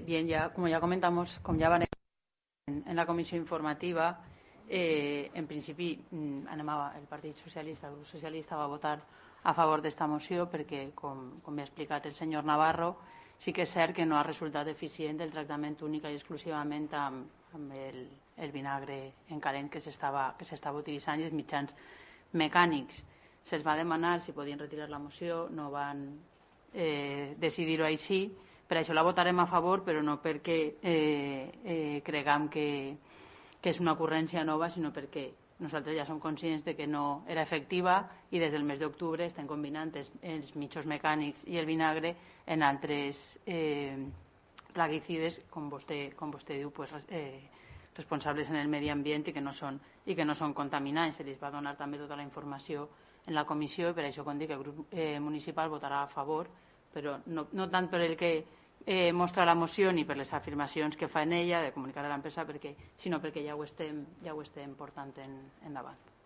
Bien, como ya comentamos, como ya van en la comissió informativa, en principi el Partit Socialista, el grup socialista va votar a favor d'esta moció perquè, com ha explicat el senyor Navarro, sí que és cert que no ha resultat eficient el tractament únic i exclusivament amb el vinagre en calent que s'estava utilitzant i els mitjans mecànics. Se'ls va demanar si podien retirar la moció, no van decidir-ho així. Per això la votarem a favor, però no perquè creguem que és una ocurrència nova, sinó perquè nosaltres ja som conscients de que no era efectiva i des del mes d'octubre estem combinant els mitjons mecànics i el vinagre en altres plaguicides, com vostè diu, responsables en el medi ambient i que no són contaminants. Se li va donar també tota la informació en la comissió i per això, com dic, el grup municipal votarà a favor, però no tant per el que mostra la moció ni per les afirmacions que fa en ella de comunicar a l'empresa, sinó perquè ja ho estem portant endavant.